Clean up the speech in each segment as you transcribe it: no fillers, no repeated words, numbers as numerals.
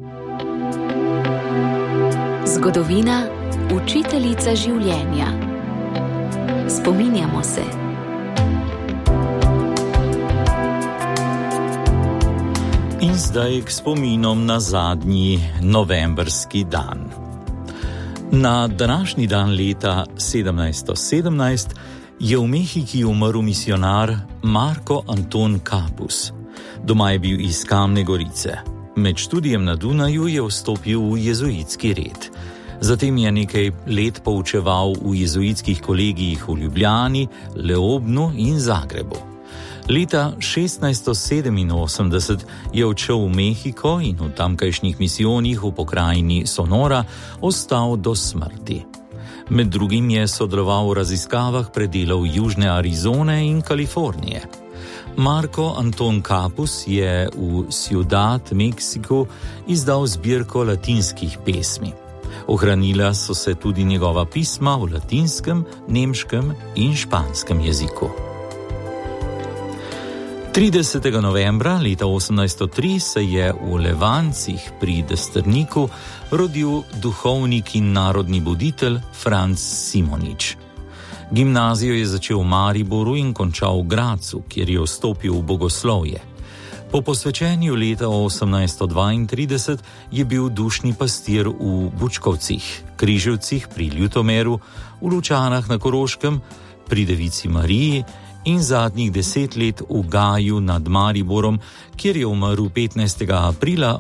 Zgodovina, učiteljica življenja. Spominjamo se. In zdaj k spominom na zadnji novembrski dan. Na današnji dan leta 1717 je v Mehiki umrl misijonar Marko Anton Kapus. Doma je bil iz Kamne Gorice. Med študijem na Dunaju je vstopil v jezuitski red. Zatem je nekaj let poučeval v jezuitskih kolegijih v Ljubljani, Leobnu in Zagrebu. Leta 1687 je odšel v Mehiko in v tamkajšnjih misijonih v pokrajini Sonora ostal do smrti. Med drugim je sodeloval v raziskavah predelov Južne Arizone in Kalifornije. Marko Anton Kapus je v Ciudad Mexico izdal zbirko latinskih pesmi. Ohranila so se tudi njegova pisma v latinskem, nemškem in španskem jeziku. 30. novembra leta 1803 se je v Levancih pri Desterniku rodil duhovnik in narodni buditelj Franc Simonič. Gimnazijo je začel v Mariboru in končal v Gracu, kjer je vstopil v bogoslovje. Po posvečenju leta 1832 je bil dušni pastir v Bučkovcih, Križevcih pri Ljutomeru, v Lučanah na Koroškem, pri Devici Mariji in zadnjih 10 let v Gaju nad Mariborom, kjer je umrl 15. aprila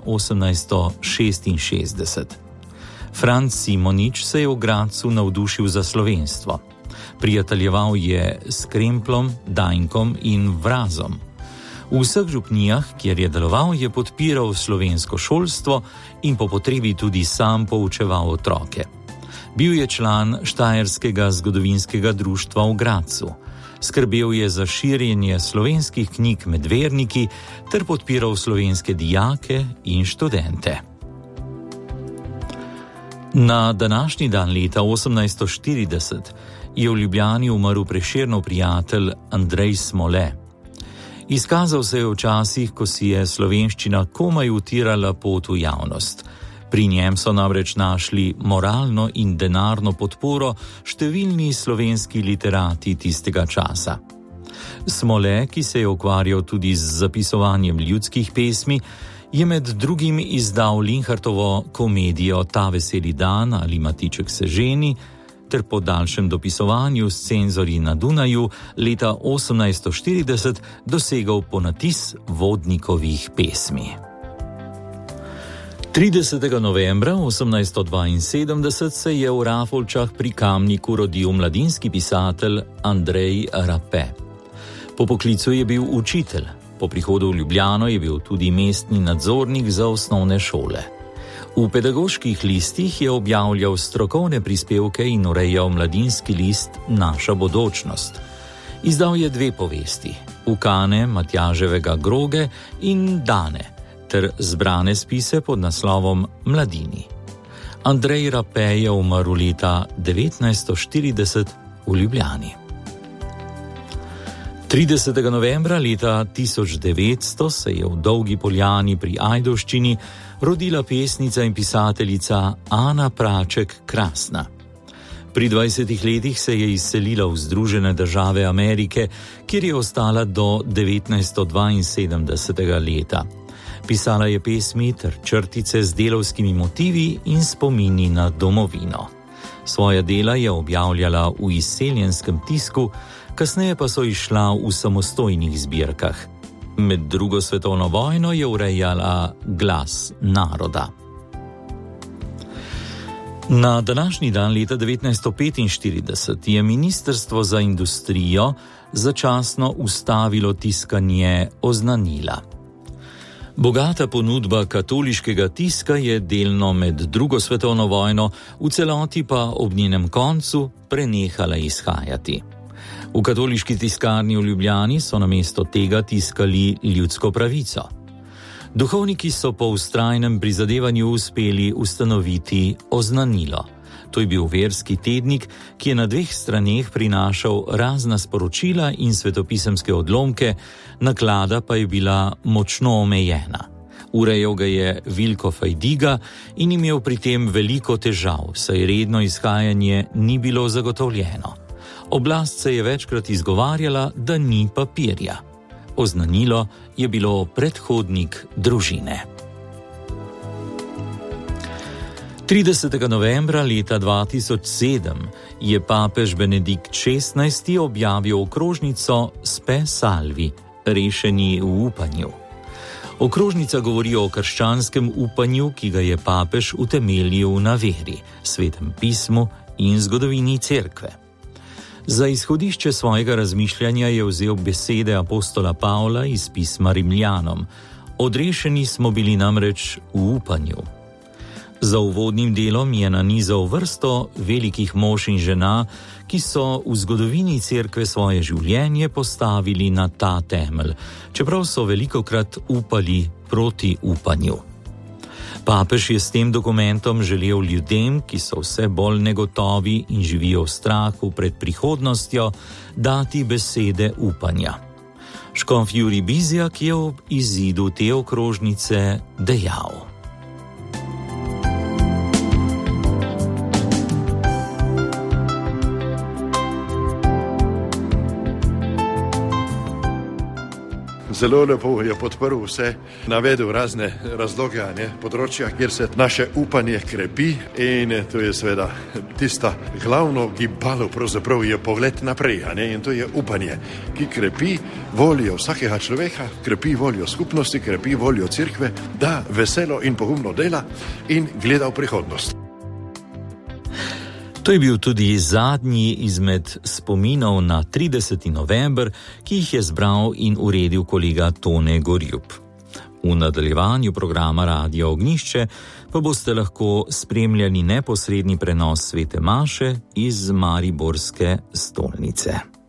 1866. Franc Simonič se je v Gracu navdušil za slovenstvo. Prijateljeval je s Kremplom, Dajnkom in Vrazom. V vseh župnijah, kjer je deloval, je podpiral slovensko šolstvo in po potrebi tudi sam poučeval otroke. Bil je član Štajerskega zgodovinskega društva v Gracu. Skrbel je za širjenje slovenskih knjig med verniki ter podpiral slovenske dijake in študente. Na današnji dan leta 1840 je v Ljubljani umrl Prešernov prijatelj Andrej Smole. Izkazal se je v časih, ko si je slovenščina komaj utirala pot v javnost. Pri njem so namreč našli moralno in denarno podporo številni slovenski literati tistega časa. Smole, ki se je ukvarjal tudi z zapisovanjem ljudskih pesmi, je med drugim izdal Linhartovo komedijo Ta veseli dan ali Matiček se ženi, ter po daljšem dopisovanju s cenzorji na Dunaju leta 1840 dosegal ponatis vodnikovih pesmi. 30. novembra 1872 se je v Rafolčah pri Kamniku rodil mladinski pisatelj Andrej Rape. Po poklicu je bil učitelj, po prihodu v Ljubljano je bil tudi mestni nadzornik za osnovne šole. V pedagoških listih je objavljal strokovne prispevke in urejal mladinski list Naša bodočnost. Izdal je 2 povesti, Ukane Matjaževega Groge in Dane, ter zbrane spise pod naslovom Mladini. Andrej Rape je umrl leta 1940 v Ljubljani. 30. novembra leta 1900 se je v Dolgi Poljani pri Ajdovščini rodila pesnica in pisateljica Ana Praček Krasna. Pri 20 letih se je izselila v Združene države Amerike, kjer je ostala do 1972. leta. Pisala je pesmi ter črtice z delavskimi motivi in spomini na domovino. Svoja dela je objavljala v izseljenskem tisku, kasneje pa so izšla v samostojnih zbirkah. Med drugo svetovno vojno je urejala Glas naroda. Na današnji dan leta 1945 je Ministrstvo za industrijo začasno ustavilo tiskanje oznanila. Bogata ponudba katoliškega tiska je delno med drugo svetovno vojno, v celoti pa ob njenem koncu prenehala izhajati. V katoliški tiskarni v Ljubljani so namesto tega tiskali Ljudsko pravico. Duhovniki so po vztrajnem prizadevanju uspeli ustanoviti Oznanilo. To je bil verski tednik, ki je na 2 straneh prinašal razna sporočila in svetopisemske odlomke, naklada pa je bila močno omejena. Urejal ga je Vilko Fajdiga in imel pri tem veliko težav, saj redno izhajanje ni bilo zagotovljeno. Oblast se je večkrat izgovarjala, da ni papirja. Oznanilo je bilo predhodnik družine. 30. novembra leta 2007 je papež Benedikt XVI. Objavil okrožnico Spe Salvi, rešeni v upanju. Okrožnica govori o krščanskem upanju, ki ga je papež utemeljil na veri, svetem pismu in zgodovini cerkve. Za izhodišče svojega razmišljanja je vzel besede apostola Pavla iz pisma Rimljanom. Odrešeni smo bili namreč v upanju. Za uvodnim delom je nanizal vrsto velikih mož in žena, ki so v zgodovini cerkve svoje življenje postavili na ta temelj, čeprav so velikokrat upali proti upanju. Papež je s tem dokumentom želel ljudem, ki so vse bolj negotovi in živijo v strahu pred prihodnostjo, dati besede upanja. Škof Jurij Bizjak je ob izidu te okrožnice dejal: Zelo lepo je podprl vse, navedel razne razloge, področja, kjer se naše upanje krepi, in to je seveda tista glavno gibalo, pravzaprav je pogled naprej, in to je upanje, ki krepi voljo vsakega človeka, krepi voljo skupnosti, krepi voljo cerkve, da veselo in pogumno dela in gleda v prihodnost. To je bil tudi zadnji izmed spominov na 30. november, ki jih je zbral in uredil kolega Tone Gorjup. V nadaljevanju programa Radio Ognjišče pa boste lahko spremljali neposredni prenos svete maše iz mariborske stolnice.